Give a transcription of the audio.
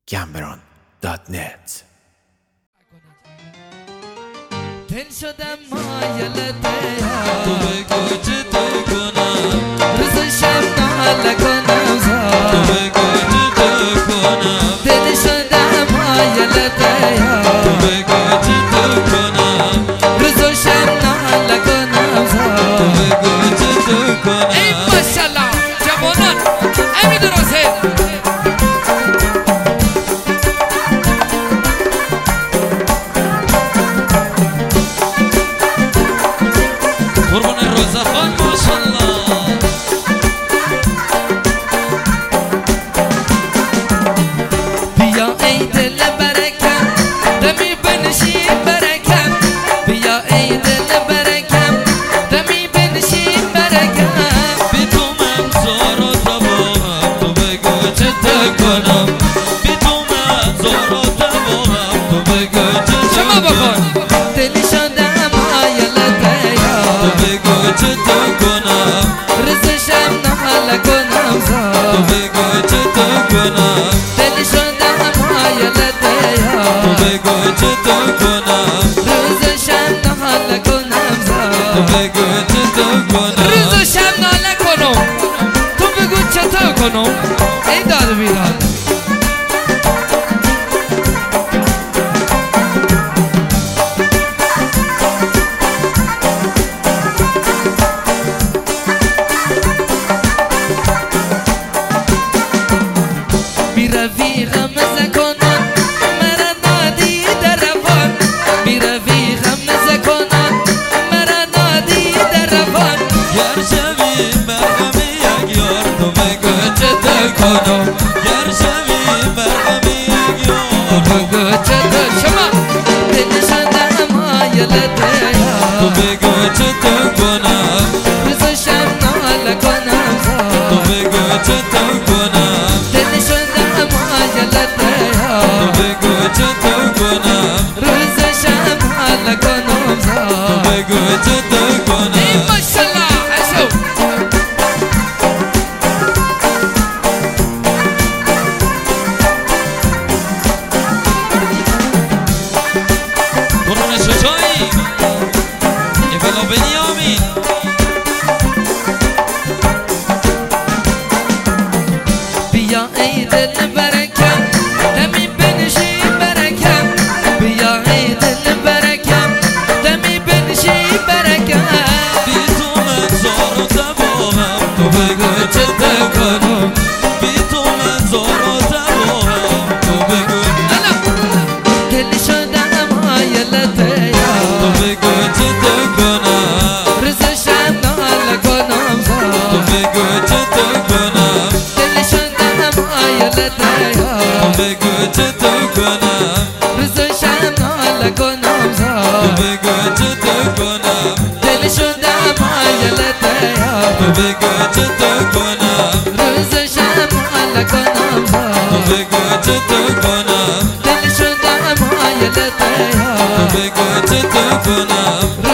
gambron.net. دل شدم مایلته تو بگو چه تو کنم روز شب ناله کنم تو بگو چه تو کنم دل شدم مایلته تو بگو چه تو کنم روز شب ناله کنم تو بگو چه تو کنم ای ماشالله جوانان امی درسته قربون روزخان ماشالله بیا ای دل برکم دمی بنشی برکم بیا ای دل برکم دمی بنشی برکم بی تو من زار و تباهم تو بگو چه تو کنم بی تو من زار و تباهم تو بگو چه تو شما بکن کنم دل شدم آیلته تو بگو چه تو کنم رزشم نحل کنم تو زار بگو چه تو کنم دل شدم آیلته تو بگو چه تو کنم رزشم نحل کنم تو زار بگو چه تو کنم رزشم نحل کنم تو بگو چطور کنم ای داد بیداد میروی غمزه کنن مرا نادی در روان میروی غمزه کنن مرا نادی در روان گر شوی مرهمی یک یار تو بگو چه تو کنم گر شوی مرهمی یک یار بگو چطور شما دل شدم آیلته تو بگو چه تو کنم روزشم ناله کنم تو زار بگو چه تو کنم دل شدم آیلته تو بگو چه تو کنم روزشم ناله کنم تو زار بگو چه تو ای کنم ماشالله اشو قربون شجاعی ای بلا بنیامین بیا ای دل برکم دمی بنشی برکم بیا ای دل برکم دمی بنشی برکم بی تو من زار و تباهم تو بگو چه تو کنم بی تو من زار و تباهم تو بگو الا دل شدم آیلته تو بگو چه تو کنم رزشم ناله کنم تو زار بگو چه تو کنم دل شدم آیلته تو بگو چه تو کنم رزشم ناله کنم تو زار بگو چه تو کنم دل شدم آیلته تو بگو چه تو کنم رزشم ناله کنم تو زار بگو چه تو کنم دل شدم آیلته تو بگو چه تو کنم